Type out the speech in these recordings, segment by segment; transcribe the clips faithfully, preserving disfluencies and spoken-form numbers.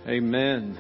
Amen.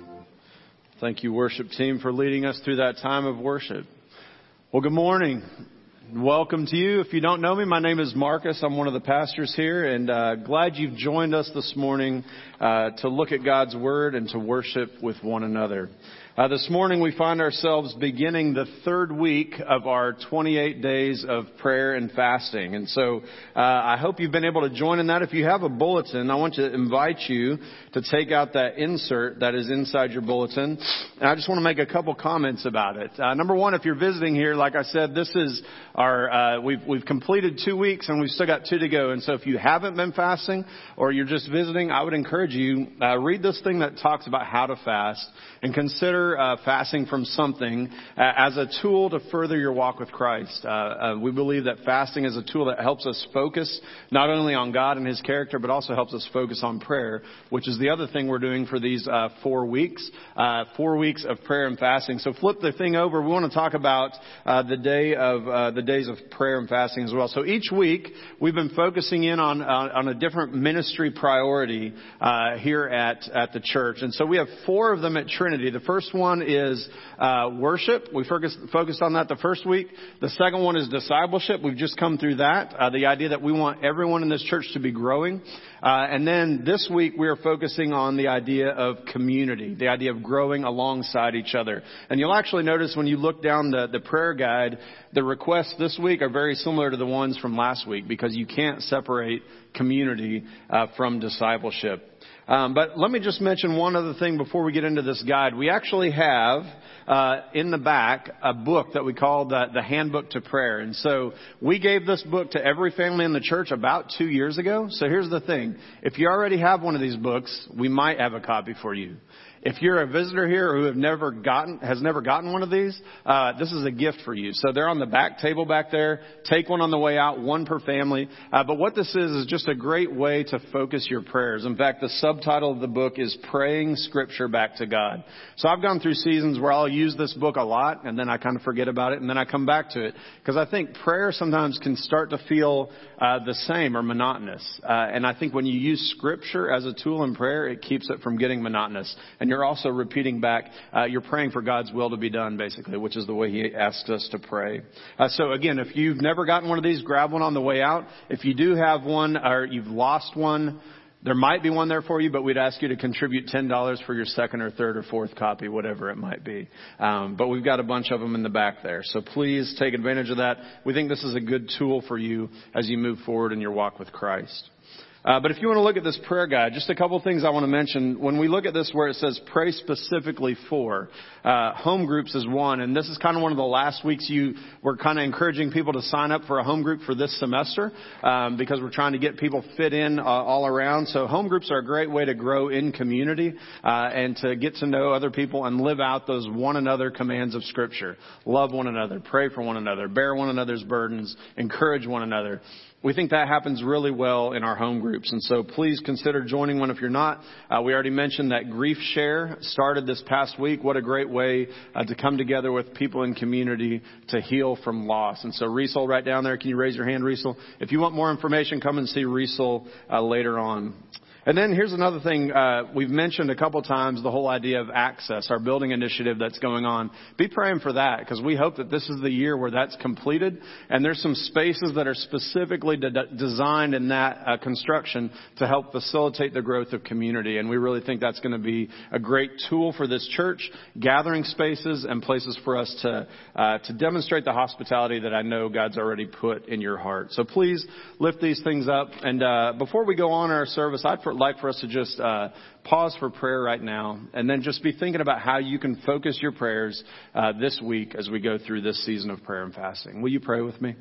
Thank you, worship team, for leading us through that time of worship. Well, good morning. Welcome to you. If you don't know me, my name is Marcus. I'm one of the pastors here, and uh, glad you've joined us this morning uh, to look at God's Word and to worship with one another. Uh, this morning we find ourselves beginning the third week of our twenty-eight days of prayer and fasting. And so uh, I hope you've been able to join in that. If you have a bulletin, I want to invite you to take out that insert that is inside your bulletin. And I just want to make a couple comments about it. Uh, number one, if you're visiting here, like I said, this is our, uh, we've, we've completed two weeks and we've still got two to go. And so if you haven't been fasting or you're just visiting, I would encourage you, uh, read this thing that talks about how to fast and consider Uh, fasting from something uh, as a tool to further your walk with Christ. Uh, uh, we believe that fasting is a tool that helps us focus not only on God and His character, but also helps us focus on prayer, which is the other thing we're doing for these uh, four weeks, uh, four weeks of prayer and fasting. So flip the thing over. We want to talk about uh, the day of uh, the days of prayer and fasting as well. So each week we've been focusing in on on, on a different ministry priority uh, here at at the church, and so we have four of them at Trinity. The first one is uh, worship. We focused, focused on that the first week. The second one is discipleship. We've just come through that. Uh, the idea that we want everyone in this church to be growing. Uh, and then this week we are focusing on the idea of community, the idea of growing alongside each other. And you'll actually notice when you look down the, the prayer guide, the requests this week are very similar to the ones from last week because you can't separate community uh, from discipleship. Um, but let me just mention one other thing before we get into this guide. We actually have uh, in the back a book that we call the, the Handbook to Prayer. And so we gave this book to every family in the church about two years ago. So here's the thing. If you already have one of these books, we might have a copy for you. If you're a visitor here who have never gotten, has never gotten one of these, uh, this is a gift for you. So they're on the back table back there. Take one on the way out, one per family. Uh, but what this is, is just a great way to focus your prayers. In fact, the subtitle of the book is Praying Scripture Back to God. So I've gone through seasons where I'll use this book a lot and then I kind of forget about it and then I come back to it. Because I think prayer sometimes can start to feel uh, the same or monotonous. Uh, and I think when you use Scripture as a tool in prayer, it keeps it from getting monotonous. And you're also repeating back, uh, you're praying for God's will to be done, basically, which is the way He asks us to pray. Uh, so again, if you've never gotten one of these, grab one on the way out. If you do have one or you've lost one, there might be one there for you, but we'd ask you to contribute ten dollars for your second or third or fourth copy, whatever it might be. Um, but we've got a bunch of them in the back there. So please take advantage of that. We think this is a good tool for you as you move forward in your walk with Christ. Uh, but if you want to look at this prayer guide, just a couple of things I want to mention. When we look at this where it says pray specifically for, uh, home groups is one. And this is kind of one of the last weeks you were kind of encouraging people to sign up for a home group for this semester, um, because we're trying to get people fit in uh, all around. So home groups are a great way to grow in community uh, and to get to know other people and live out those one another commands of Scripture. Love one another, pray for one another, bear one another's burdens, encourage one another. We think that happens really well in our home groups. And so please consider joining one if you're not. Uh, we already mentioned that Grief Share started this past week. What a great way uh, to come together with people in community to heal from loss. And so Riesel, right down there. Can you raise your hand, Riesel? If you want more information, come and see Riesel uh, later on. And then here's another thing. Uh, we've mentioned a couple times the whole idea of access, our building initiative that's going on. Be praying for that because we hope that this is the year where that's completed. And there's some spaces that are specifically de- designed in that uh, construction to help facilitate the growth of community. And we really think that's going to be a great tool for this church, gathering spaces and places for us to uh, to demonstrate the hospitality that I know God's already put in your heart. So please lift these things up. And uh, before we go on our service, I'd for like for us to just uh, pause for prayer right now and then just be thinking about how you can focus your prayers uh, this week as we go through this season of prayer and fasting. Will you pray with me?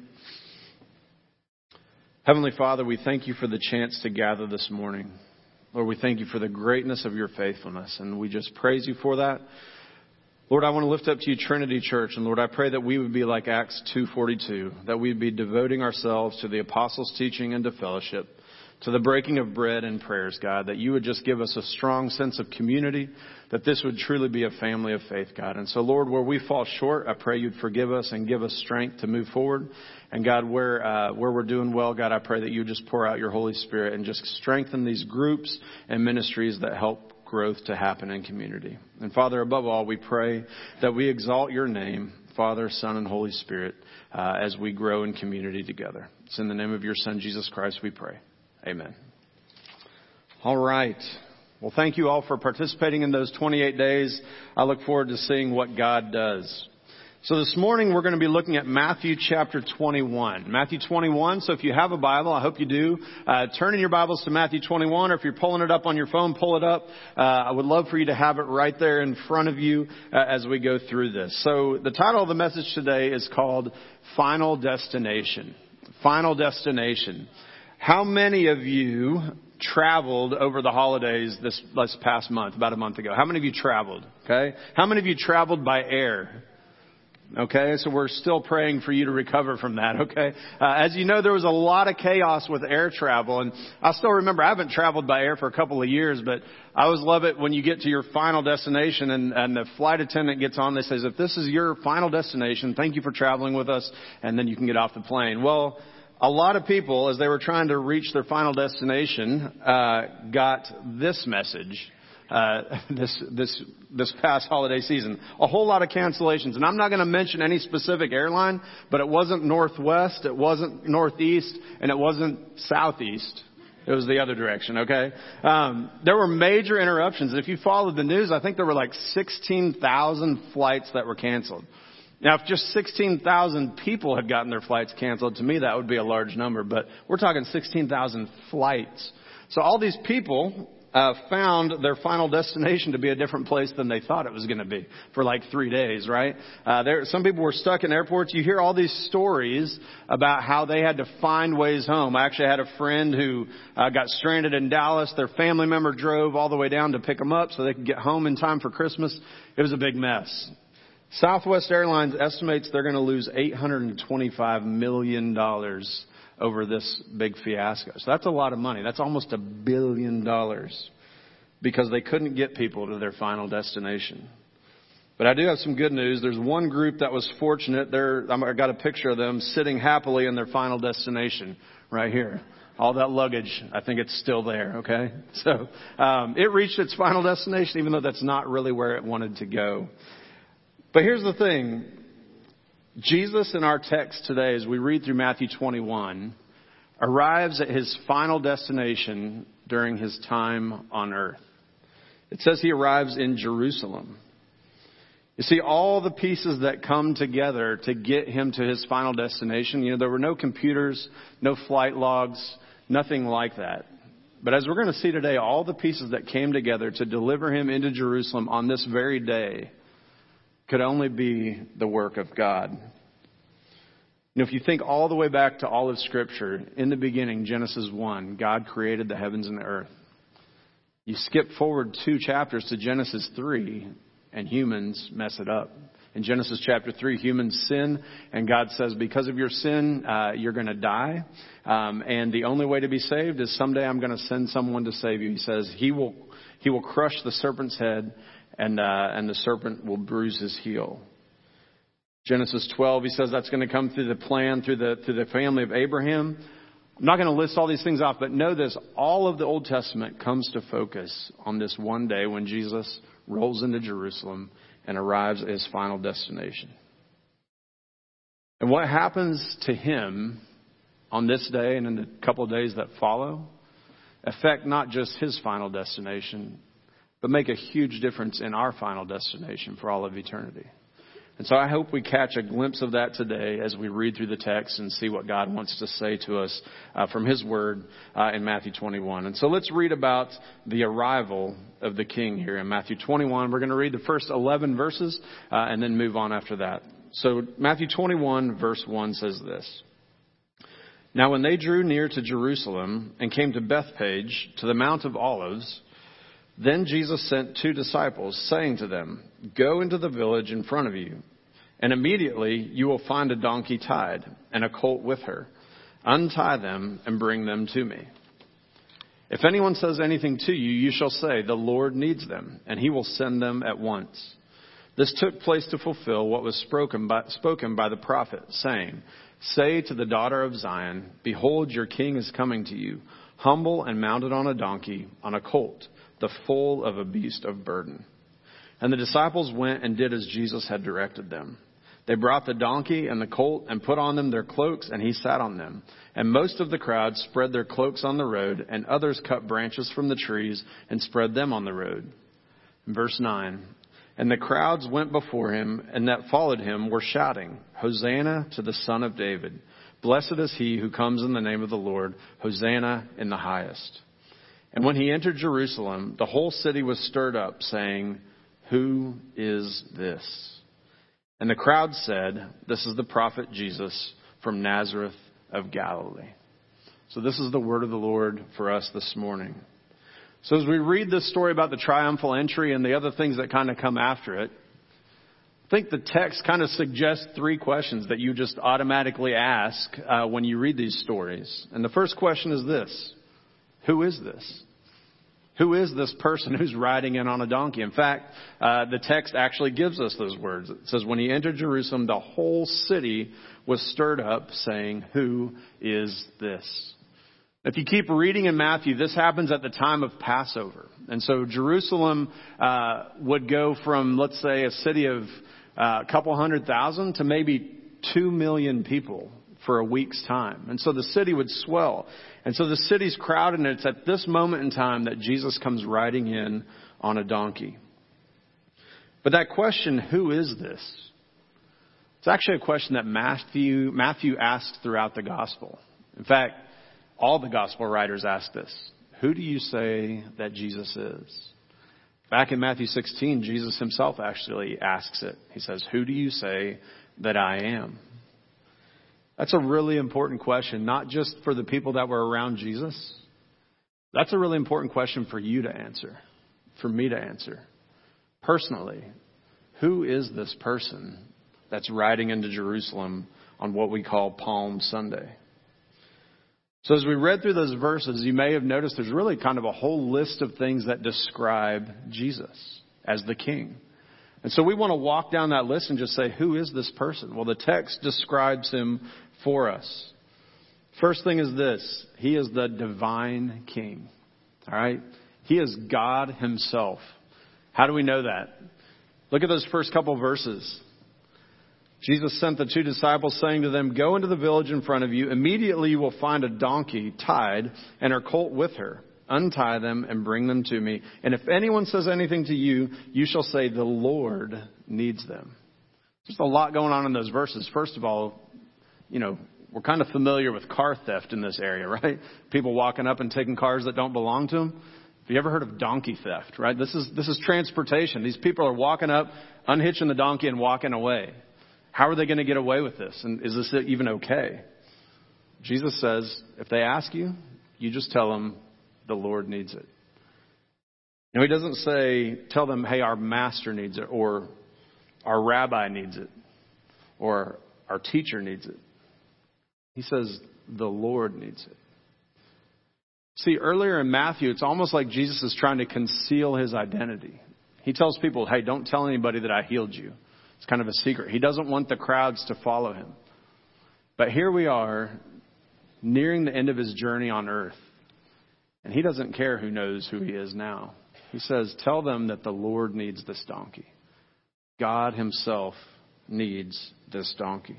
Heavenly Father, we thank you for the chance to gather this morning. Lord, we thank you for the greatness of your faithfulness, and we just praise you for that. Lord, I want to lift up to you Trinity Church, and Lord, I pray that we would be like Acts two forty-two, that we'd be devoting ourselves to the apostles' teaching and to fellowship, to the breaking of bread and prayers, God, that you would just give us a strong sense of community, that this would truly be a family of faith, God. And so, Lord, where we fall short, I pray you'd forgive us and give us strength to move forward. And God, where uh, where we're doing well, God, I pray that you just pour out your Holy Spirit and just strengthen these groups and ministries that help growth to happen in community. And Father, above all, we pray that we exalt your name, Father, Son, and Holy Spirit, uh, as we grow in community together. It's in the name of your Son, Jesus Christ, we pray. Amen. All right. Well, thank you all for participating in those twenty-eight days. I look forward to seeing what God does. So this morning we're going to be looking at Matthew chapter twenty-one. Matthew twenty-one, so if you have a Bible, I hope you do, uh, turn in your Bibles to Matthew twenty-one, or if you're pulling it up on your phone, pull it up. Uh, I would love for you to have it right there in front of you uh, as we go through this. So the title of the message today is called Final Destination. Final Destination. How many of you traveled over the holidays this, this past month, about a month ago? How many of you traveled? Okay. How many of you traveled by air? Okay, so we're still praying for you to recover from that, okay? Uh, as you know, there was a lot of chaos with air travel, and I still remember, I haven't traveled by air for a couple of years, but I always love it when you get to your final destination and, and the flight attendant gets on, they says, if this is your final destination, thank you for traveling with us, and then you can get off the plane. Well, a lot of people, as they were trying to reach their final destination, uh, got this message. Uh, this, this, this past holiday season. A whole lot of cancellations. And I'm not going to mention any specific airline, but it wasn't Northwest, it wasn't Northeast, and it wasn't Southeast. It was the other direction, okay? Um, there were major interruptions. And if you followed the news, I think there were like sixteen thousand flights that were canceled. Now, if just sixteen thousand people had gotten their flights canceled, to me that would be a large number. But we're talking sixteen thousand flights. So all these people Uh, found their final destination to be a different place than they thought it was going to be for like three days, right? Uh, there, some people were stuck in airports. You hear all these stories about how they had to find ways home. I actually had a friend who uh, got stranded in Dallas. Their family member drove all the way down to pick them up so they could get home in time for Christmas. It was a big mess. Southwest Airlines estimates they're going to lose eight hundred twenty-five million dollars over this big fiasco. So that's a lot of money. That's almost a billion dollars because they couldn't get people to their final destination. But I do have some good news. There's one group that was fortunate. They're, I got a picture of them sitting happily in their final destination right here. All that luggage, I think it's still there, okay? So um, it reached its final destination, even though that's not really where it wanted to go. But here's the thing. Jesus in our text today, as we read through Matthew twenty-one, arrives at his final destination during his time on earth. It says he arrives in Jerusalem. You see, all the pieces that come together to get him to his final destination, you know, there were no computers, no flight logs, nothing like that. But as we're going to see today, all the pieces that came together to deliver him into Jerusalem on this very day could only be the work of God. You know, if you think all the way back to all of Scripture, in the beginning, Genesis one, God created the heavens and the earth. You skip forward two chapters to Genesis three, and humans mess it up. In Genesis chapter three, humans sin, and God says, because of your sin, uh, you're going to die. Um, and the only way to be saved is someday I'm going to send someone to save you. He says he will, he will crush the serpent's head, and, uh, and the serpent will bruise his heel. Genesis twelve, he says that's going to come through the plan, through the, through the family of Abraham. I'm not going to list all these things off, but know this, all of the Old Testament comes to focus on this one day when Jesus rolls into Jerusalem and arrives at his final destination. And what happens to him on this day and in the couple of days that follow affect not just his final destination, but make a huge difference in our final destination for all of eternity. And so I hope we catch a glimpse of that today as we read through the text and see what God wants to say to us uh, from his word uh, in Matthew twenty-one. And so let's read about the arrival of the King here in Matthew twenty-one. We're going to read the first eleven verses uh, and then move on after that. So Matthew twenty-one verse one says this. Now when they drew near to Jerusalem and came to Bethphage, to the Mount of Olives, then Jesus sent two disciples, saying to them, go into the village in front of you, and immediately you will find a donkey tied and a colt with her. Untie them and bring them to me. If anyone says anything to you, you shall say, the Lord needs them, and he will send them at once. This took place to fulfill what was spoken by, spoken by the prophet, saying, say to the daughter of Zion, behold, your king is coming to you, humble and mounted on a donkey, on a colt, the foal of a beast of burden. And the disciples went and did as Jesus had directed them. They brought the donkey and the colt and put on them their cloaks, and he sat on them. And most of the crowd spread their cloaks on the road, and others cut branches from the trees and spread them on the road. Verse nine, and the crowds went before him, and that followed him were shouting, Hosanna to the Son of David. Blessed is he who comes in the name of the Lord. Hosanna in the highest. And when he entered Jerusalem, the whole city was stirred up, saying, Who is this? And the crowd said, This is the prophet Jesus from Nazareth of Galilee. So this is the word of the Lord for us this morning. So as we read this story about the triumphal entry and the other things that kind of come after it, I think the text kind of suggests three questions that you just automatically ask uh, when you read these stories. And the first question is this: Who is this? Who is this person who's riding in on a donkey? In fact, uh, the text actually gives us those words. It says, when he entered Jerusalem, the whole city was stirred up, saying, Who is this? If you keep reading in Matthew, this happens at the time of Passover. And so Jerusalem uh, would go from, let's say, a city of uh, a couple hundred thousand to maybe two million people for a week's time. And so the city would swell. And so the city's crowded, and it's at this moment in time that Jesus comes riding in on a donkey. But that question, who is this? It's actually a question that Matthew, Matthew asks throughout the gospel. In fact, all the gospel writers ask this. Who do you say that Jesus is? Back in Matthew sixteen, Jesus himself actually asks it. He says, Who do you say that I am? That's a really important question, not just for the people that were around Jesus. That's a really important question for you to answer, for me to answer. Personally, who is this person that's riding into Jerusalem on what we call Palm Sunday? So as we read through those verses, you may have noticed there's really kind of a whole list of things that describe Jesus as the King. And so we want to walk down that list and just say, who is this person? Well, the text describes him for us. First thing is this. He is the divine King. All right? He is God himself. How do we know that? Look at those first couple verses. Jesus sent the two disciples, saying to them, Go into the village in front of you. Immediately you will find a donkey tied and her colt with her. Untie them and bring them to me. And if anyone says anything to you, you shall say, the Lord needs them. There's a lot going on in those verses. First of all, you know, we're kind of familiar with car theft in this area, right? People walking up and taking cars that don't belong to them. Have you ever heard of donkey theft, right? This is, this is transportation. These people are walking up, unhitching the donkey and walking away. How are they going to get away with this? And is this even okay? Jesus says, if they ask you, you just tell them, the Lord needs it. You know, he doesn't say, tell them, hey, our master needs it, or our rabbi needs it, or our teacher needs it. He says, the Lord needs it. See, earlier in Matthew, it's almost like Jesus is trying to conceal his identity. He tells people, hey, don't tell anybody that I healed you. It's kind of a secret. He doesn't want the crowds to follow him. But here we are, nearing the end of his journey on earth. And he doesn't care who knows who he is now. He says, tell them that the Lord needs this donkey. God himself needs this donkey.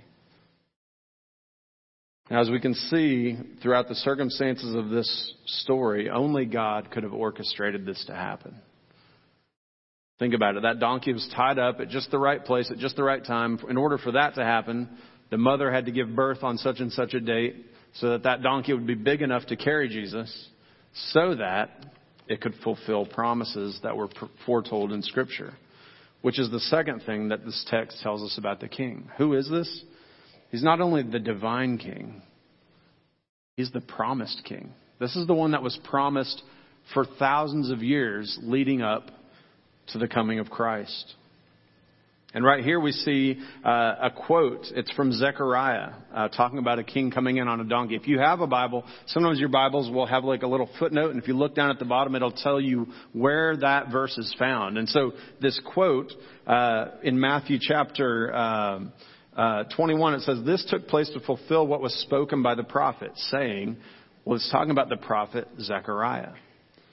Now, as we can see throughout the circumstances of this story, only God could have orchestrated this to happen. Think about it. That donkey was tied up at just the right place at just the right time. In order for that to happen, the mother had to give birth on such and such a date so that that donkey would be big enough to carry Jesus, so that it could fulfill promises that were foretold in Scripture, which is the second thing that this text tells us about the King. Who is this? He's not only the divine King, he's the promised King. This is the one that was promised for thousands of years leading up to the coming of Christ. And right here we see uh, a quote. It's from Zechariah, uh, talking about a king coming in on a donkey. If you have a Bible, sometimes your Bibles will have like a little footnote. And if you look down at the bottom, it'll tell you where that verse is found. And so this quote uh, in Matthew chapter uh, uh, twenty-one, it says, this took place to fulfill what was spoken by the prophet, saying, well, it's talking about the prophet Zechariah.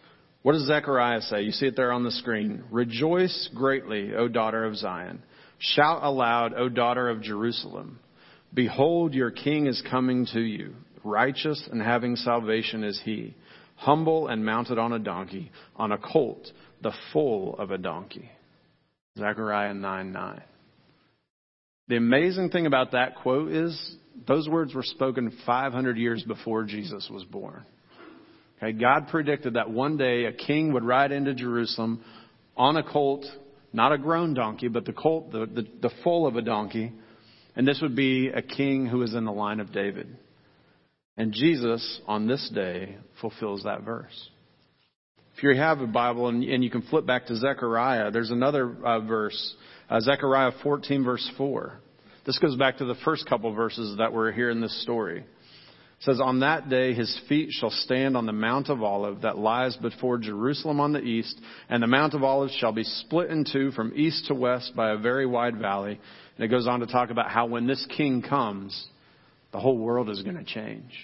What does Zechariah say? You see it there on the screen. Rejoice greatly, O daughter of Zion. Shout aloud, O daughter of Jerusalem. Behold, your king is coming to you. Righteous and having salvation is he. Humble and mounted on a donkey, on a colt, the foal of a donkey. Zechariah nine nine. The amazing thing about that quote is those words were spoken five hundred years before Jesus was born. Okay, God predicted that one day a king would ride into Jerusalem on a colt, not a grown donkey, but the colt, the, the, the foal of a donkey. And this would be a king who is in the line of David. And Jesus, on this day, fulfills that verse. If you have a Bible and, and you can flip back to Zechariah, there's another uh, verse, uh, Zechariah fourteen, verse four. This goes back to the first couple verses that were here in this story. It says, on that day his feet shall stand on the Mount of Olives that lies before Jerusalem on the east, and the Mount of Olives shall be split in two from east to west by a very wide valley. And it goes on to talk about how when this king comes, the whole world is going to change.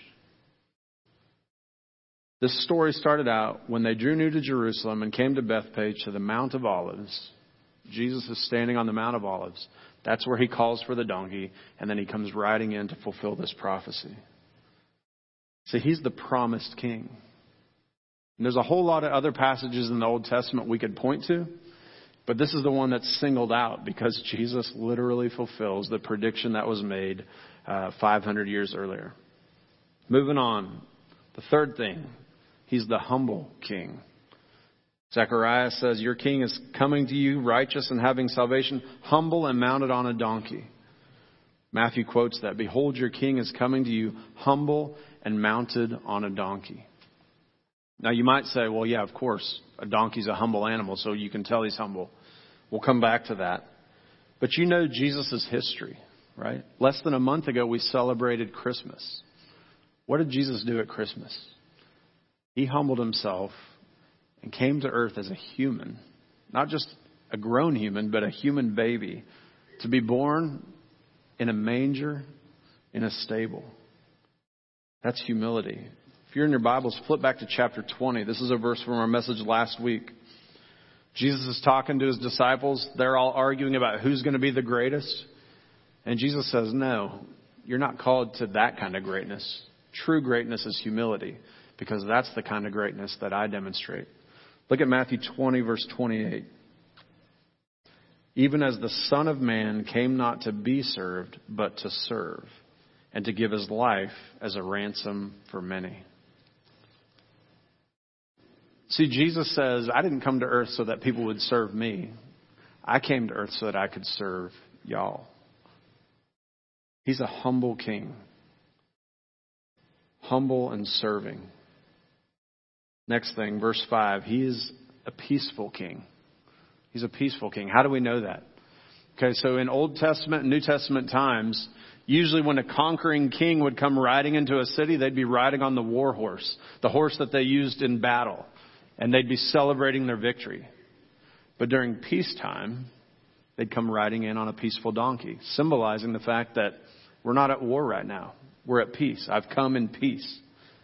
This story started out when they drew near to Jerusalem and came to Bethpage to the Mount of Olives. Jesus is standing on the Mount of Olives. That's where he calls for the donkey, and then he comes riding in to fulfill this prophecy. See, he's the promised king. And there's a whole lot of other passages in the Old Testament we could point to, but this is the one that's singled out because Jesus literally fulfills the prediction that was made uh, five hundred years earlier. Moving on, the third thing, he's the humble king. Zechariah says, your king is coming to you, righteous and having salvation, humble and mounted on a donkey. Matthew quotes that, behold, your king is coming to you, humble and mounted on a donkey. Now you might say, well, yeah, of course, a donkey's a humble animal, so you can tell he's humble. We'll come back to that. But you know Jesus' history, right? Less than a month ago, we celebrated Christmas. What did Jesus do at Christmas? He humbled himself and came to earth as a human, not just a grown human, but a human baby, to be born in a manger, in a stable. That's humility. If you're in your Bibles, flip back to chapter twenty. This is a verse from our message last week. Jesus is talking to his disciples. They're all arguing about who's going to be the greatest. And Jesus says, no, you're not called to that kind of greatness. True greatness is humility, because that's the kind of greatness that I demonstrate. Look at Matthew twenty, verse twenty-eight. Even as the Son of Man came not to be served, but to serve, and to give his life as a ransom for many. See, Jesus says, I didn't come to earth so that people would serve me. I came to earth so that I could serve y'all. He's a humble king. Humble and serving. Next thing, verse five, he is a peaceful king. He's a peaceful king. How do we know that? Okay, so in Old Testament and New Testament times, usually when a conquering king would come riding into a city, they'd be riding on the war horse, the horse that they used in battle, and they'd be celebrating their victory. But during peacetime, they'd come riding in on a peaceful donkey, symbolizing the fact that we're not at war right now. We're at peace. I've come in peace.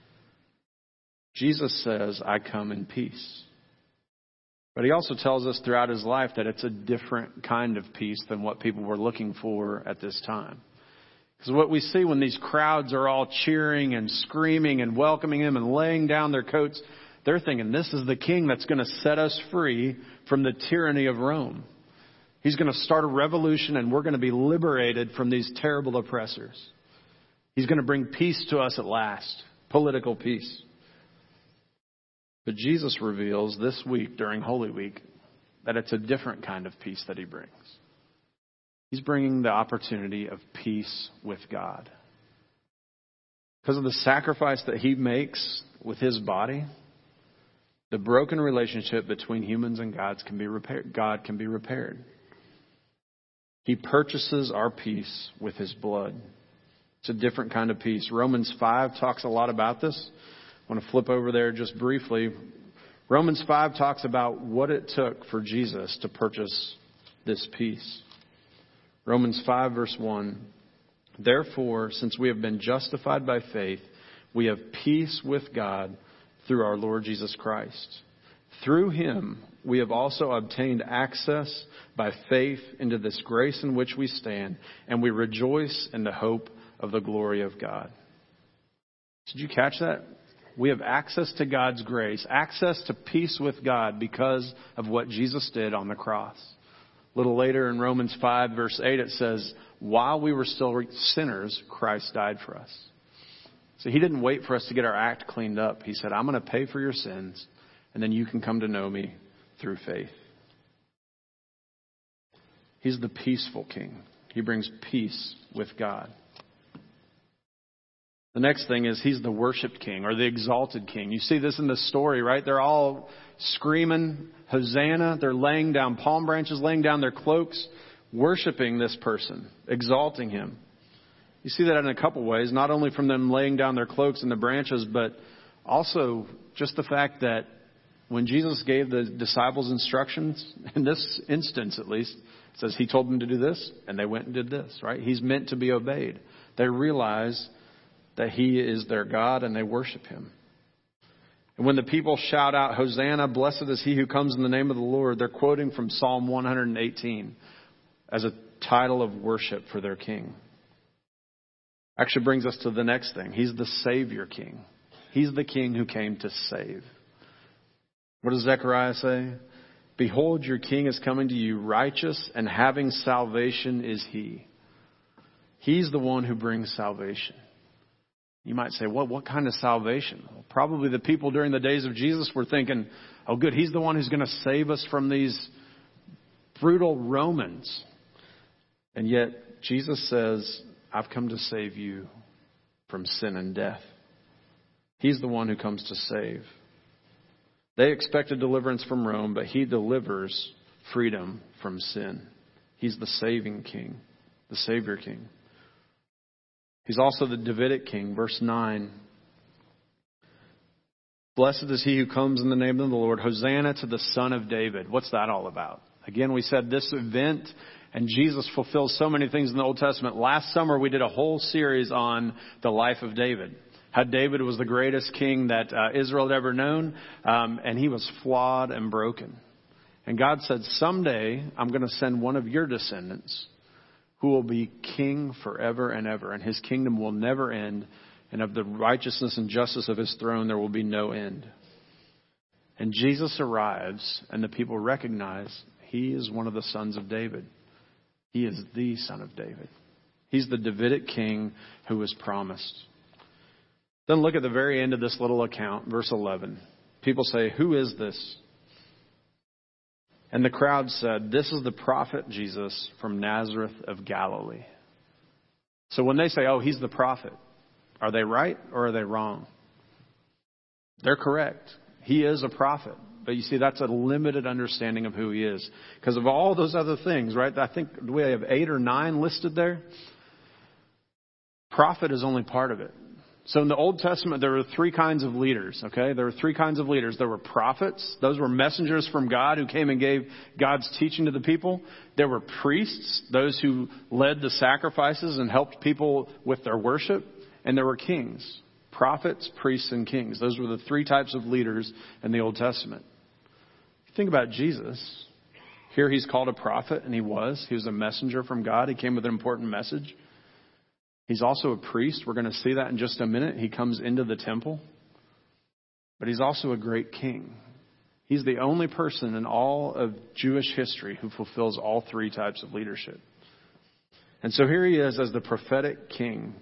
Jesus says, I come in peace. But he also tells us throughout his life that it's a different kind of peace than what people were looking for at this time. Because what we see when these crowds are all cheering and screaming and welcoming him and laying down their coats, they're thinking this is the king that's going to set us free from the tyranny of Rome. He's going to start a revolution and we're going to be liberated from these terrible oppressors. He's going to bring peace to us at last, political peace. But Jesus reveals this week during Holy Week that it's a different kind of peace that he brings. He's bringing the opportunity of peace with God. Because of the sacrifice that he makes with his body, the broken relationship between humans and God can be repaired. God can be repaired. He purchases our peace with his blood. It's a different kind of peace. Romans five talks a lot about this. I want to flip over there just briefly. Romans five talks about what it took for Jesus to purchase this peace. Romans five verse one. Therefore, since we have been justified by faith, we have peace with God through our Lord Jesus Christ, Through him, we have also obtained access by faith into this grace in which we stand, and we rejoice in the hope of the glory of God. Did you catch that? We have access to God's grace, access to peace with God because of what Jesus did on the cross. A little later in Romans five, verse eight, it says, while we were still sinners, Christ died for us. So he didn't wait for us to get our act cleaned up. He said, I'm going to pay for your sins, and then you can come to know me through faith. He's the peaceful king. He brings peace with God. The next thing is he's the worshiped king or the exalted king. You see this in the story, right? They're all screaming, Hosanna. They're laying down palm branches, laying down their cloaks, worshiping this person, exalting him. You see that in a couple ways, not only from them laying down their cloaks and the branches, but also just the fact that when Jesus gave the disciples instructions, in this instance at least, it says he told them to do this and they went and did this, right? He's meant to be obeyed. They realize that he is their God and they worship him. And when the people shout out, Hosanna, blessed is he who comes in the name of the Lord, they're quoting from Psalm one eighteen as a title of worship for their king. Actually brings us to the next thing. He's the Savior King. He's the King who came to save. What does Zechariah say? Behold, your King is coming to you, righteous and having salvation is he. He's the one who brings salvation. You might say, well, what kind of salvation? Well, probably the people during the days of Jesus were thinking, oh, good, he's the one who's going to save us from these brutal Romans. And yet Jesus says, I've come to save you from sin and death. He's the one who comes to save. They expected deliverance from Rome, but he delivers freedom from sin. He's the saving king, the Savior King. He's also the Davidic king. Verse nine. Blessed is he who comes in the name of the Lord. Hosanna to the Son of David. What's that all about? Again, we said this event, and Jesus fulfills so many things in the Old Testament. Last summer, we did a whole series on the life of David. How David was the greatest king that uh, Israel had ever known, um, and he was flawed and broken. And God said, someday I'm going to send one of your descendants who will be king forever and ever, and his kingdom will never end, and of the righteousness and justice of his throne there will be no end. And Jesus arrives, and the people recognize he is one of the sons of David. He is the Son of David. He's the Davidic king who was promised. Then look at the very end of this little account, verse eleven. People say, who is this? And the crowd said, this is the prophet Jesus from Nazareth of Galilee. So when they say, oh, he's the prophet, are they right or are they wrong? They're correct. He is a prophet. But you see, that's a limited understanding of who he is. Because of all those other things, right? I think we have eight or nine listed there. Prophet is only part of it. So in the Old Testament, there were three kinds of leaders, okay? There were three kinds of leaders. There were prophets. Those were messengers from God who came and gave God's teaching to the people. There were priests, those who led the sacrifices and helped people with their worship. And there were kings, prophets, priests, and kings. Those were the three types of leaders in the Old Testament. Think about Jesus. Here he's called a prophet, and he was. He was a messenger from God. He came with an important message. He's also a priest. We're going to see that in just a minute. He comes into the temple. But he's also a great king. He's the only person in all of Jewish history who fulfills all three types of leadership. And so here he is as the prophetic king,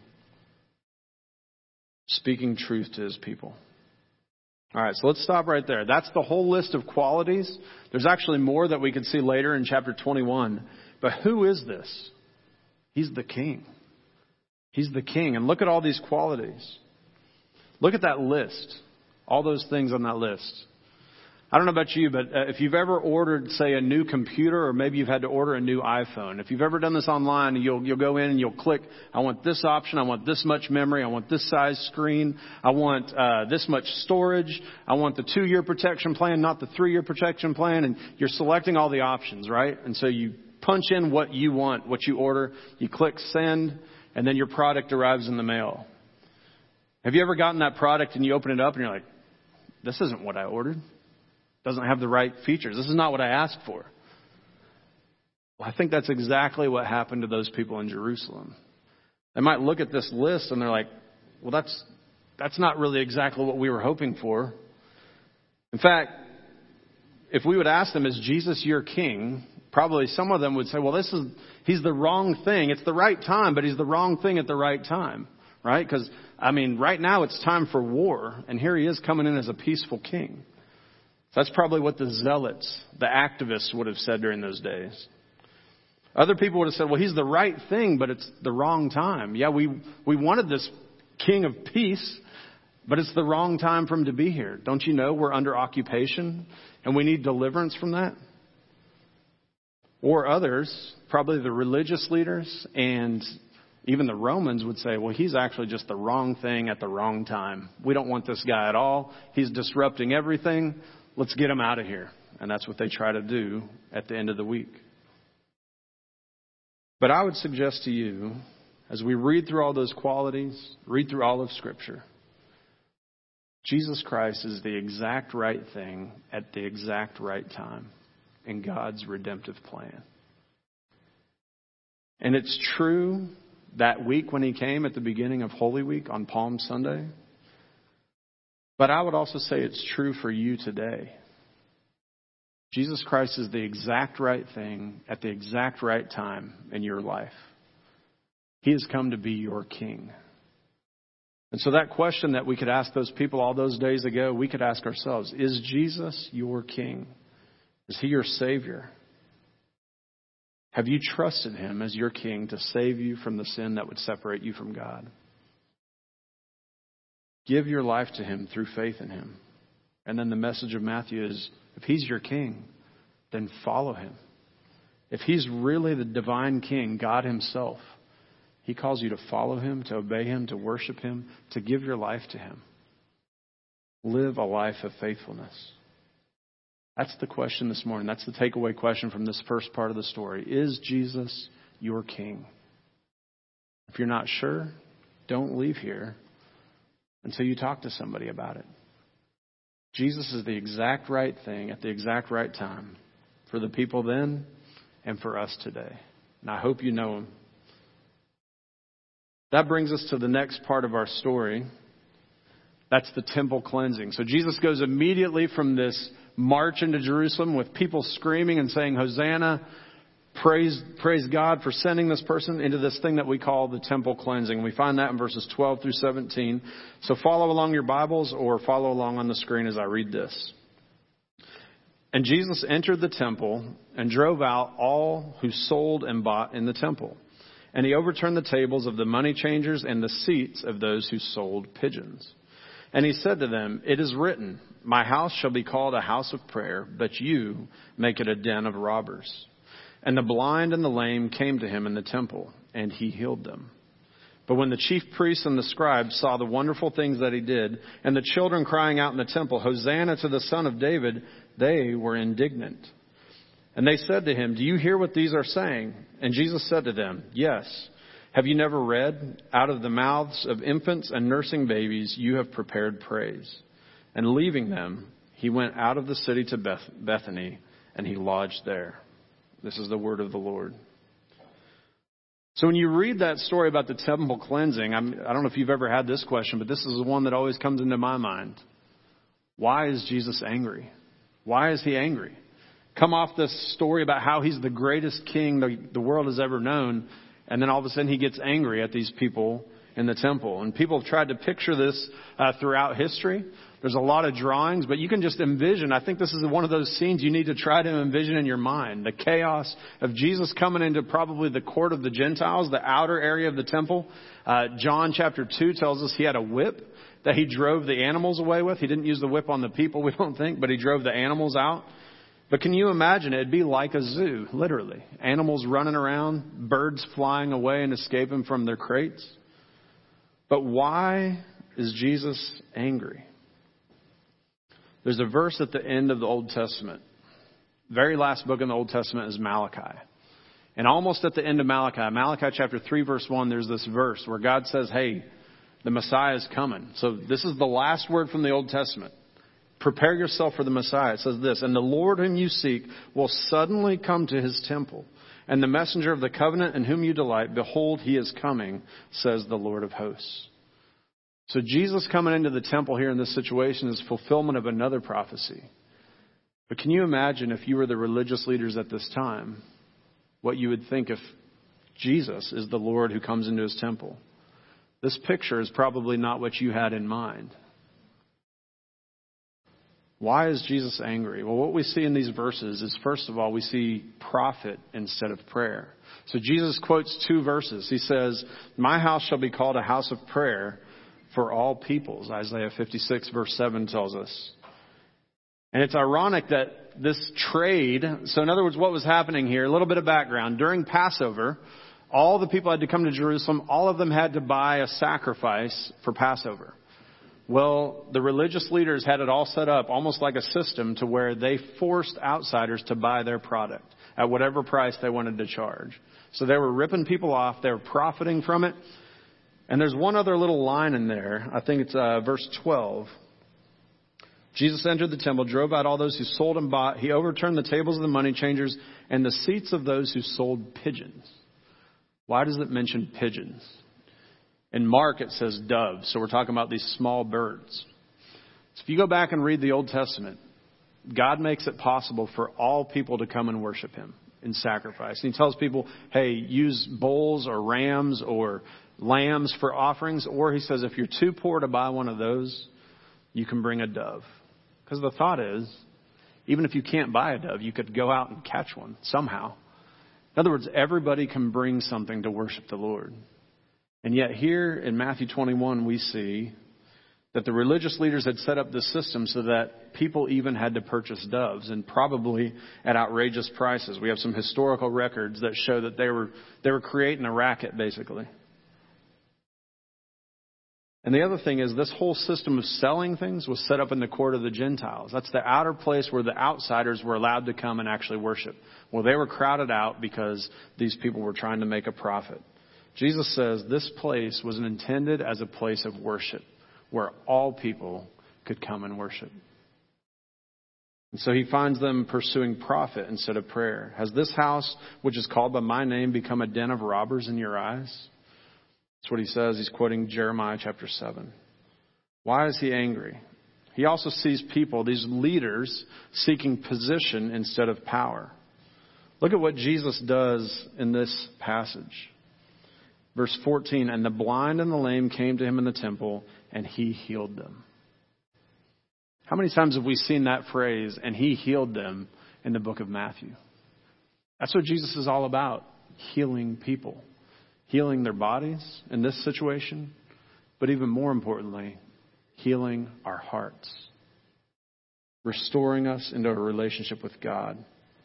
speaking truth to his people. All right, so let's stop right there. That's the whole list of qualities. There's actually more that we could see later in chapter twenty-one. But who is this? He's the king. He's the king. And look at all these qualities. Look at that list. All those things on that list. I don't know about you, but if you've ever ordered, say, a new computer, or maybe you've had to order a new iPhone. If you've ever done this online, you'll you'll go in and you'll click, I want this option, I want this much memory, I want this size screen, I want uh, this much storage, I want the two-year protection plan, not the three-year protection plan, and you're selecting all the options, right? And so you punch in what you want, what you order, you click send, and then your product arrives in the mail. Have you ever gotten that product and you open it up and you're like, this isn't what I ordered? Doesn't have the right features. This is not what I asked for. Well, I think that's exactly what happened to those people in Jerusalem. They might look at this list and they're like, well, that's that's not really exactly what we were hoping for. In fact, if we would ask them, is Jesus your king? Probably some of them would say, well, this is, he's the wrong thing. It's the right time, but he's the wrong thing at the right time, right? Because, I mean, right now it's time for war, and here he is coming in as a peaceful king. That's probably what the zealots, the activists would have said during those days. Other people would have said, well, he's the right thing, but it's the wrong time. Yeah, we, we wanted this king of peace, but it's the wrong time for him to be here. Don't you know we're under occupation and we need deliverance from that? Or others, probably the religious leaders and even the Romans would say, well, he's actually just the wrong thing at the wrong time. We don't want this guy at all. He's disrupting everything. Let's get him out of here. And that's what they try to do at the end of the week. But I would suggest to you, as we read through all those qualities, read through all of Scripture, Jesus Christ is the exact right thing at the exact right time in God's redemptive plan. And it's true that week when he came at the beginning of Holy Week on Palm Sunday. But I would also say it's true for you today. Jesus Christ is the exact right thing at the exact right time in your life. He has come to be your king. And so that question that we could ask those people all those days ago, we could ask ourselves, is Jesus your king? Is he your Savior? Have you trusted him as your king to save you from the sin that would separate you from God? Give your life to him through faith in him. And then the message of Matthew is, if he's your king, then follow him. If he's really the divine king, God himself, he calls you to follow him, to obey him, to worship him, to give your life to him. Live a life of faithfulness. That's the question this morning. That's the takeaway question from this first part of the story. Is Jesus your king? If you're not sure, don't leave here until you talk to somebody about it. Jesus is the exact right thing at the exact right time for the people then and for us today. And I hope you know him. That brings us to the next part of our story. That's the temple cleansing. So Jesus goes immediately from this march into Jerusalem with people screaming and saying, Hosanna, praise, praise God for sending this person, into this thing that we call the temple cleansing. We find that in verses twelve through seventeen. So follow along your Bibles or follow along on the screen as I read this. And Jesus entered the temple and drove out all who sold and bought in the temple. And he overturned the tables of the money changers and the seats of those who sold pigeons. And he said to them, it is written, my house shall be called a house of prayer, but you make it a den of robbers. And the blind and the lame came to him in the temple, and he healed them. But when the chief priests and the scribes saw the wonderful things that he did, and the children crying out in the temple, Hosanna to the Son of David, they were indignant. And they said to him, do you hear what these are saying? And Jesus said to them, yes. Have you never read, out of the mouths of infants and nursing babies, you have prepared praise. And leaving them, he went out of the city to Beth- Bethany, and he lodged there. This is the word of the Lord. So when you read that story about the temple cleansing, I'm, I don't know if you've ever had this question, but this is the one that always comes into my mind. Why is Jesus angry? Why is he angry? Come off this story about how he's the greatest king the, the world has ever known, and then all of a sudden he gets angry at these people in the temple. And people have tried to picture this uh, throughout history. There's a lot of drawings, but you can just envision. I think this is one of those scenes you need to try to envision in your mind. The chaos of Jesus coming into probably the court of the Gentiles, the outer area of the temple. Uh, John chapter two tells us he had a whip that he drove the animals away with. He didn't use the whip on the people, we don't think, but he drove the animals out. But can you imagine? It'd be like a zoo, literally. Animals running around, birds flying away and escaping from their crates. But why is Jesus angry? There's a verse at the end of the Old Testament. Very last book in the Old Testament is Malachi. And almost at the end of Malachi, Malachi chapter three, verse one, there's this verse where God says, hey, the Messiah is coming. So this is the last word from the Old Testament. Prepare yourself for the Messiah. It says this, and the Lord whom you seek will suddenly come to his temple. And the messenger of the covenant in whom you delight, behold, he is coming, says the Lord of hosts. So Jesus coming into the temple here in this situation is fulfillment of another prophecy. But can you imagine if you were the religious leaders at this time, what you would think if Jesus is the Lord who comes into his temple? This picture is probably not what you had in mind. Why is Jesus angry? Well, what we see in these verses is, first of all, we see profit instead of prayer. So Jesus quotes two verses. He says, my house shall be called a house of prayer for all peoples. Isaiah fifty-six verse seven tells us. And it's ironic that this trade, so in other words, what was happening here, a little bit of background. During Passover, all the people had to come to Jerusalem. All of them had to buy a sacrifice for Passover. Well, the religious leaders had it all set up almost like a system to where they forced outsiders to buy their product at whatever price they wanted to charge. So they were ripping people off. They were profiting from it. And there's one other little line in there. I think it's uh, verse twelve. Jesus entered the temple, drove out all those who sold and bought. He overturned the tables of the money changers and the seats of those who sold pigeons. Why does it mention pigeons? In Mark, it says doves. So we're talking about these small birds. So if you go back and read the Old Testament, God makes it possible for all people to come and worship him in sacrifice. And he tells people, hey, use bulls or rams or lambs for offerings. Or he says, if you're too poor to buy one of those, you can bring a dove. Because the thought is, even if you can't buy a dove, you could go out and catch one somehow. In other words, everybody can bring something to worship the Lord. And yet here in Matthew twenty-one, we see that the religious leaders had set up the system so that people even had to purchase doves, and probably at outrageous prices. We have some historical records that show that they were they were creating a racket, basically. And the other thing is, this whole system of selling things was set up in the court of the Gentiles. That's the outer place where the outsiders were allowed to come and actually worship. Well, they were crowded out because these people were trying to make a profit. Jesus says this place was intended as a place of worship where all people could come and worship. And so he finds them pursuing profit instead of prayer. Has this house, which is called by my name, become a den of robbers in your eyes? That's what he says. He's quoting Jeremiah chapter seven. Why is he angry? He also sees people, these leaders, seeking position instead of power. Look at what Jesus does in this passage. Verse fourteen, and the blind and the lame came to him in the temple, and he healed them. How many times have we seen that phrase, and he healed them, in the book of Matthew? That's what Jesus is all about, healing people. Healing their bodies in this situation, but even more importantly, healing our hearts. Restoring us into a relationship with God.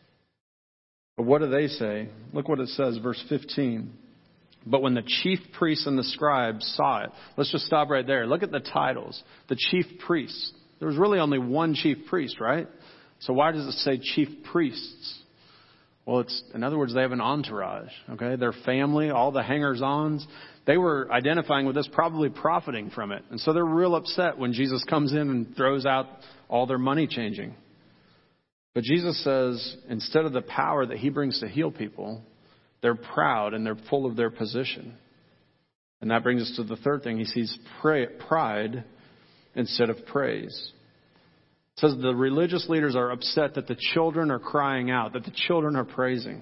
But what do they say? Look what it says, verse fifteen. But when the chief priests and the scribes saw it, let's just stop right there. Look at the titles. The chief priests. There was really only one chief priest, right? So why does it say chief priests? Well, it's, in other words, they have an entourage, okay? Their family, all the hangers-ons, they were identifying with this, probably profiting from it. And so they're real upset when Jesus comes in and throws out all their money changing. But Jesus says, instead of the power that he brings to heal people, they're proud and they're full of their position. And that brings us to the third thing. He sees pride instead of praise. It says the religious leaders are upset that the children are crying out, that the children are praising.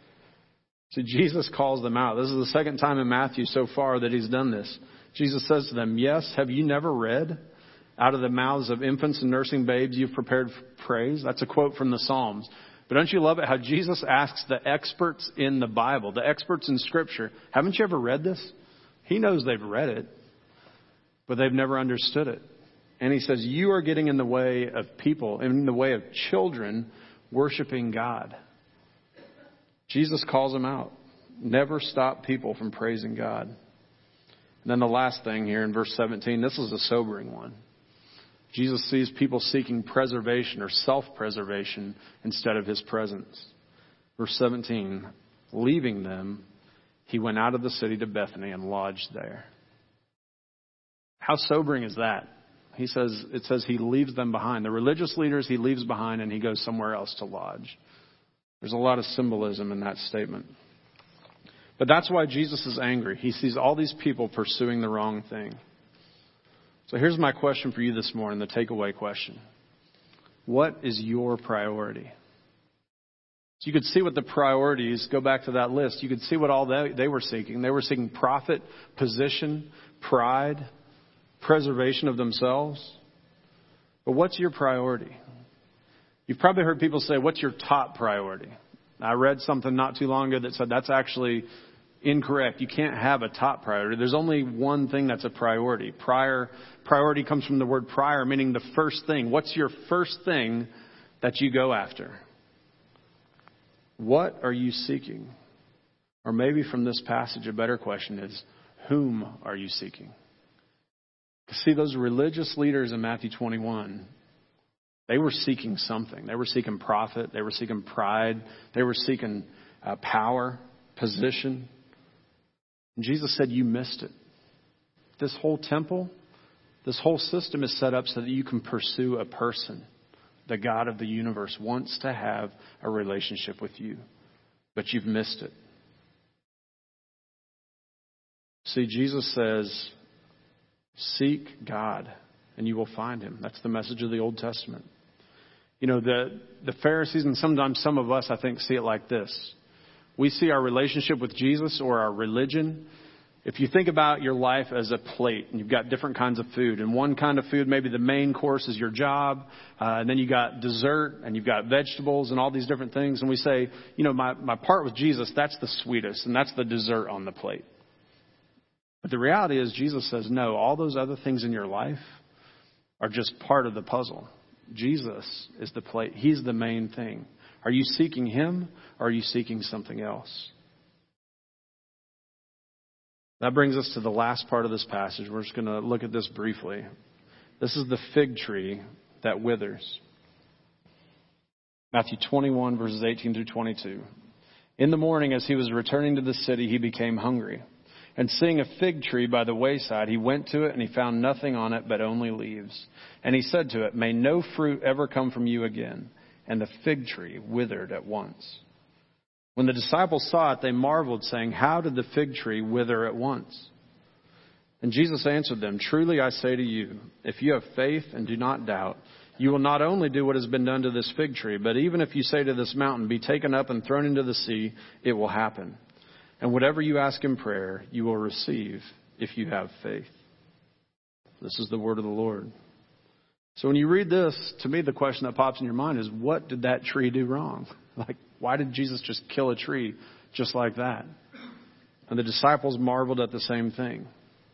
So Jesus calls them out. This is the second time in Matthew so far that he's done this. Jesus says to them, yes, have you never read? Out of the mouths of infants and nursing babes, you've prepared praise. That's a quote from the Psalms. But don't you love it how Jesus asks the experts in the Bible, the experts in Scripture, haven't you ever read this? He knows they've read it, but they've never understood it. And he says, you are getting in the way of people, in the way of children worshiping God. Jesus calls them out. Never stop people from praising God. And then the last thing here in verse seventeen, this is a sobering one. Jesus sees people seeking preservation or self-preservation instead of his presence. Verse seventeen, leaving them, he went out of the city to Bethany and lodged there. How sobering is that? He says, it says he leaves them behind. The religious leaders he leaves behind and he goes somewhere else to lodge. There's a lot of symbolism in that statement. But that's why Jesus is angry. He sees all these people pursuing the wrong thing. So here's my question for you this morning, the takeaway question. What is your priority? So you could see what the priorities, go back to that list, you could see what all they, they were seeking. They were seeking profit, position, pride, preservation of themselves. But what's your priority? You've probably heard people say, what's your top priority? I read something not too long ago that said that's actually incorrect. You can't have a top priority. There's only one thing that's a priority. Prior, priority comes from the word prior, meaning the first thing. What's your first thing that you go after? What are you seeking? Or maybe from this passage, a better question is, whom are you seeking? See, those religious leaders in Matthew twenty-one, they were seeking something. They were seeking profit. They were seeking pride. They were seeking uh, power, position. And Jesus said, you missed it. This whole temple, this whole system is set up so that you can pursue a person. The God of the universe wants to have a relationship with you, but you've missed it. See, Jesus says, seek God and you will find him. That's the message of the Old Testament. You know, the, the Pharisees and sometimes some of us, I think, see it like this. We see our relationship with Jesus or our religion. If you think about your life as a plate and you've got different kinds of food, and one kind of food, maybe the main course is your job, uh, and then you got dessert and you've got vegetables and all these different things. And we say, you know, my, my part with Jesus, that's the sweetest and that's the dessert on the plate. But the reality is Jesus says, no, all those other things in your life are just part of the puzzle. Jesus is the plate. He's the main thing. Are you seeking him or are you seeking something else? That brings us to the last part of this passage. We're just going to look at this briefly. This is the fig tree that withers. Matthew twenty-one, verses eighteen through twenty-two. In the morning, as he was returning to the city, he became hungry. And seeing a fig tree by the wayside, he went to it and he found nothing on it but only leaves. And he said to it, may no fruit ever come from you again. And the fig tree withered at once. When the disciples saw it, they marveled, saying, how did the fig tree wither at once? And Jesus answered them, truly I say to you, if you have faith and do not doubt, you will not only do what has been done to this fig tree, but even if you say to this mountain, be taken up and thrown into the sea, it will happen. And whatever you ask in prayer, you will receive if you have faith. This is the word of the Lord. So when you read this, to me, the question that pops in your mind is, what did that tree do wrong? Like, why did Jesus just kill a tree just like that? And the disciples marveled at the same thing.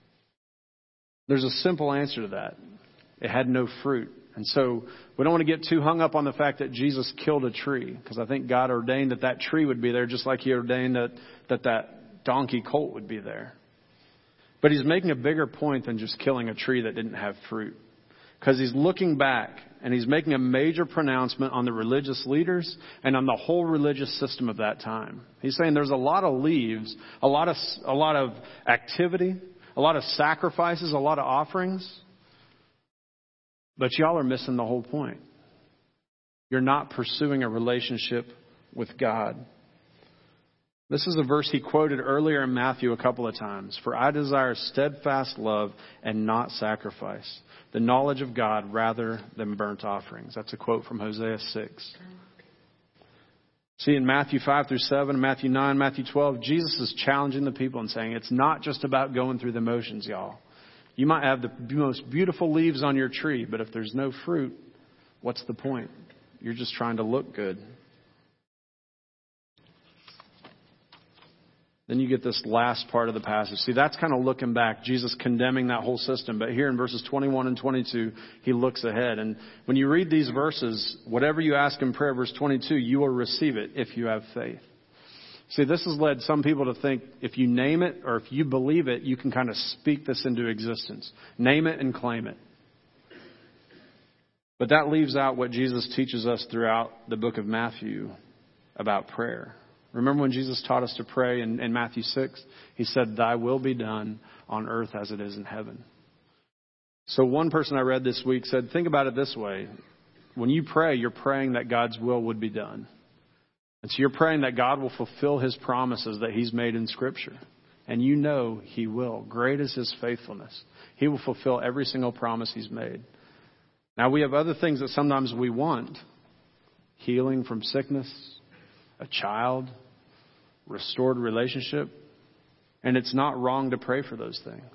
There's a simple answer to that. It had no fruit. And so we don't want to get too hung up on the fact that Jesus killed a tree, because I think God ordained that that tree would be there just like he ordained that that, that donkey colt would be there. But he's making a bigger point than just killing a tree that didn't have fruit, because he's looking back and he's making a major pronouncement on the religious leaders and on the whole religious system of that time. He's saying there's a lot of leaves, a lot of a lot of activity, a lot of sacrifices, a lot of offerings. But y'all are missing the whole point. You're not pursuing a relationship with God. This is a verse he quoted earlier in Matthew a couple of times. For I desire steadfast love and not sacrifice, the knowledge of God rather than burnt offerings. That's a quote from Hosea six. See, in Matthew five through seven, Matthew nine, Matthew twelve, Jesus is challenging the people and saying, it's not just about going through the motions, y'all. You might have the most beautiful leaves on your tree, but if there's no fruit, what's the point? You're just trying to look good. Then you get this last part of the passage. See, that's kind of looking back, Jesus condemning that whole system. But here in verses twenty-one and twenty-two, he looks ahead. And when you read these verses, whatever you ask in prayer, verse twenty-two, you will receive it if you have faith. See, this has led some people to think if you name it or if you believe it, you can kind of speak this into existence. Name it and claim it. But that leaves out what Jesus teaches us throughout the book of Matthew about prayer. Remember when Jesus taught us to pray in, in Matthew six? He said, thy will be done on earth as it is in heaven. So one person I read this week said, think about it this way. When you pray, you're praying that God's will would be done. And so you're praying that God will fulfill his promises that he's made in Scripture. And you know he will. Great is his faithfulness. He will fulfill every single promise he's made. Now, we have other things that sometimes we want. Healing from sickness, a child, restored relationship. And it's not wrong to pray for those things.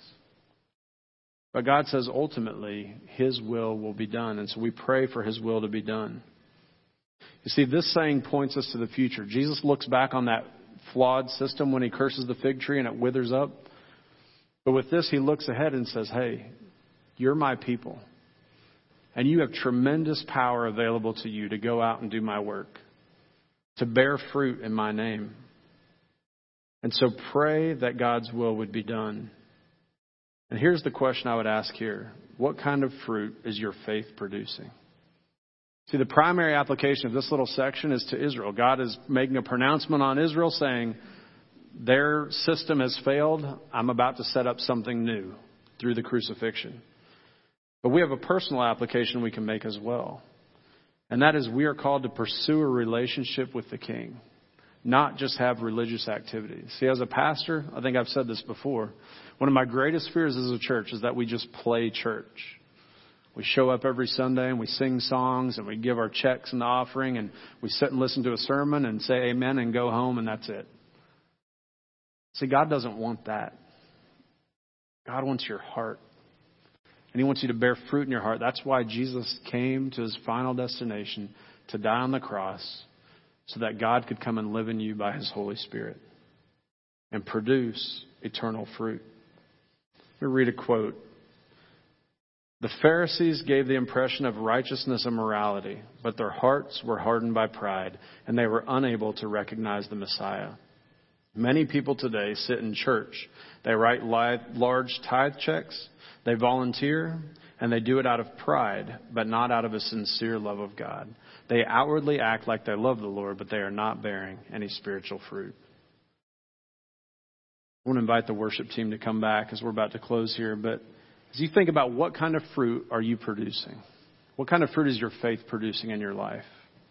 But God says ultimately his will will be done. And so we pray for his will to be done. You see, this saying points us to the future. Jesus looks back on that flawed system when he curses the fig tree and it withers up. But with this, he looks ahead and says, hey, you're my people. And you have tremendous power available to you to go out and do my work, to bear fruit in my name. And so pray that God's will would be done. And here's the question I would ask here. What kind of fruit is your faith producing? See, the primary application of this little section is to Israel. God is making a pronouncement on Israel saying, their system has failed. I'm about to set up something new through the crucifixion. But we have a personal application we can make as well. And that is we are called to pursue a relationship with the King, not just have religious activities. See, as a pastor, I think I've said this before, one of my greatest fears as a church is that we just play church. We show up every Sunday and we sing songs and we give our checks and the offering and we sit and listen to a sermon and say amen and go home and that's it. See, God doesn't want that. God wants your heart. And he wants you to bear fruit in your heart. That's why Jesus came to his final destination to die on the cross so that God could come and live in you by his Holy Spirit and produce eternal fruit. Let me read a quote. The Pharisees gave the impression of righteousness and morality, but their hearts were hardened by pride, and they were unable to recognize the Messiah. Many people today sit in church. They write large tithe checks, they volunteer, and they do it out of pride, but not out of a sincere love of God. They outwardly act like they love the Lord, but they are not bearing any spiritual fruit. I want to invite the worship team to come back as we're about to close here, but as you think about what kind of fruit are you producing? What kind of fruit is your faith producing in your life?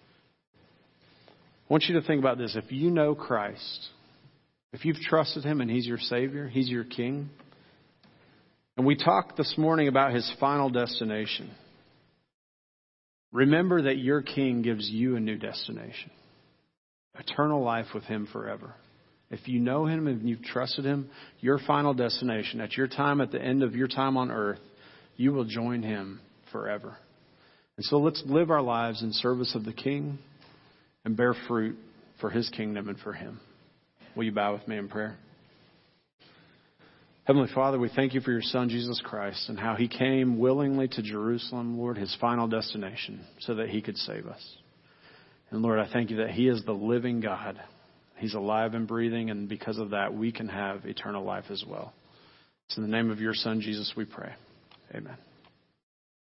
I want you to think about this. If you know Christ, if you've trusted him and he's your Savior, he's your King. And we talked this morning about his final destination. Remember that your King gives you a new destination. Eternal life with him forever. If you know him and you've trusted him, your final destination, at your time, at the end of your time on earth, you will join him forever. And so let's live our lives in service of the King and bear fruit for his kingdom and for him. Will you bow with me in prayer? Heavenly Father, we thank you for your Son, Jesus Christ, and how he came willingly to Jerusalem, Lord, his final destination, so that he could save us. And Lord, I thank you that he is the living God. He's alive and breathing, and because of that, we can have eternal life as well. It's in the name of your Son, Jesus, we pray. Amen.